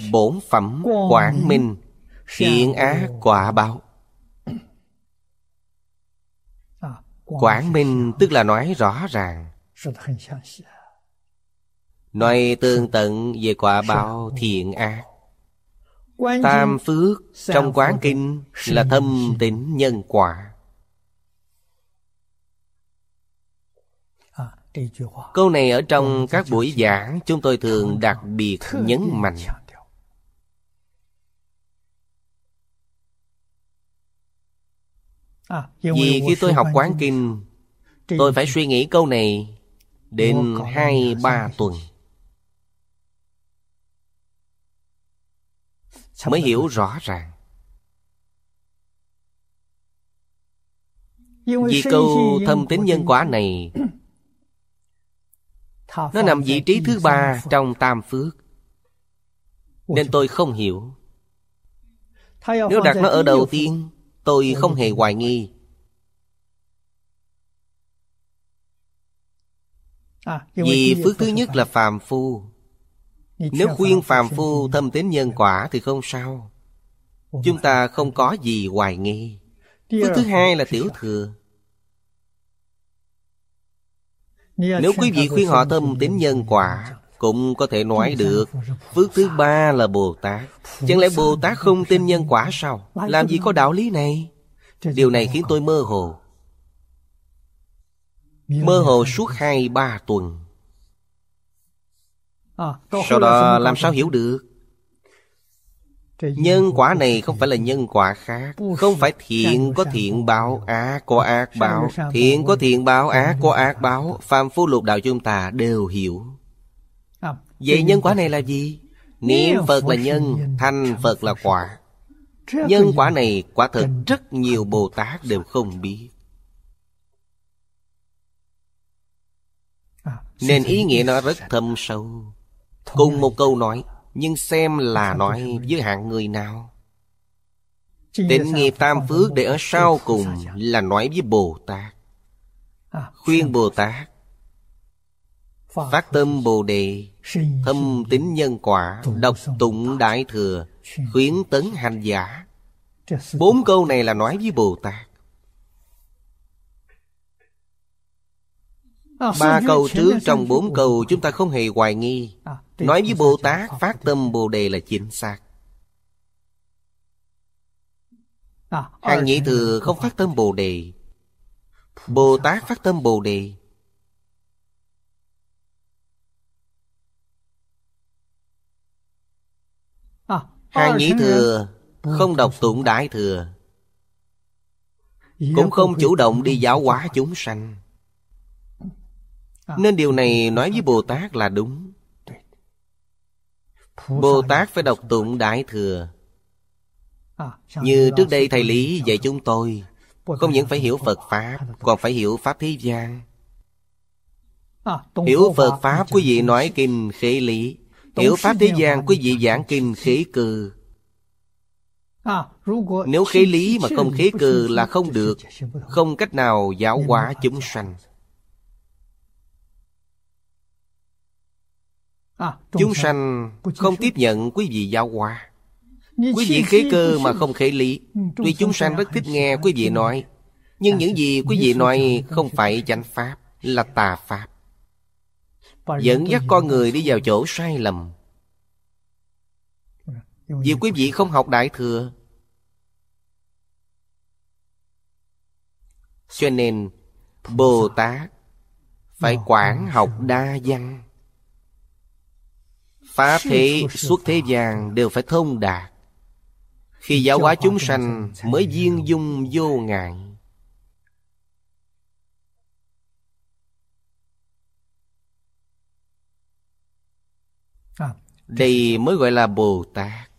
bổn phẩm quảng minh, thiện ác quả báo. Quảng minh tức là nói rõ ràng, nói tường tận về quả báo thiện ác. Tam phước trong Quán Kinh là thâm tịnh nhân quả. Câu này ở trong các buổi giảng chúng tôi thường đặc biệt nhấn mạnh. Vì khi tôi học Quán Kinh, tôi phải suy nghĩ câu này đến 2-3 tuần mới hiểu rõ ràng. Vì câu thâm tín nhân quả này, nó nằm vị trí thứ 3 trong tam phước, nên tôi không hiểu. Nếu đặt nó ở đầu tiên, tôi không hề hoài nghi. Vì phước thứ nhất là phàm phu. Nếu khuyên phàm phu thâm tín nhân quả thì không sao, chúng ta không có gì hoài nghi. Phước thứ hai là tiểu thừa. Nếu quý vị khuyên họ thâm tín nhân quả, cũng có thể nói được phước thứ 3 là Bồ Tát. Chẳng lẽ Bồ Tát không tin nhân quả sao? Làm gì có đạo lý này? Điều này khiến tôi mơ hồ. Mơ hồ suốt 2-3 tuần. Sau đó làm sao hiểu được? Nhân quả này không phải là nhân quả khác. Không phải thiện có thiện báo, ác có ác báo. Thiện có thiện báo, ác có ác báo. Phàm phu lục đạo chúng ta đều hiểu. Vậy nhân quả này là gì? Niệm Phật là nhân, thành Phật là quả. Nhân quả này quả thật rất nhiều Bồ Tát đều không biết. Nên ý nghĩa nó rất thâm sâu. Cùng một câu nói, nhưng xem là nói với hạng người nào. Tịnh nghiệp tam phước để ở sau cùng là nói với Bồ Tát. Khuyên Bồ Tát phát tâm Bồ Đề, thâm tín nhân quả, đọc tụng Đại Thừa, khuyến tấn hành giả. 4 câu này là nói với Bồ Tát. 3 câu trước trong 4 câu chúng ta không hề hoài nghi. Nói với Bồ Tát phát tâm Bồ Đề là chính xác. Hàng nhị thừa không phát tâm Bồ Đề, Bồ Tát phát tâm Bồ Đề. Hàng nhị thừa không đọc tụng Đại Thừa, cũng không chủ động đi giáo hóa chúng sanh. Nên điều này nói với Bồ Tát là đúng. Bồ Tát phải đọc tụng Đại Thừa. Như trước đây thầy Lý dạy chúng tôi, không những phải hiểu Phật Pháp, còn phải hiểu Pháp thế gian. Hiểu Phật Pháp quý vị nói kinh khế lý, hiểu Pháp thế gian quý vị giảng kinh khế cư. Nếu khế lý mà không khế cư là không được, không cách nào giáo hóa chúng sanh. Chúng sanh không tiếp nhận quý vị giáo hóa. Quý vị khế cơ mà không khế lý, tuy chúng sanh rất thích nghe quý vị nói, nhưng những gì quý vị nói không phải chánh pháp, là tà pháp, dẫn dắt con người đi vào chỗ sai lầm. Vì quý vị không học Đại Thừa. Cho nên Bồ Tát phải quảng học đa văn. Pháp thế xuất thế gian đều phải thông đạt. Khi giáo hóa chúng sanh mới viên dung vô ngại. Đây mới gọi là Bồ Tát.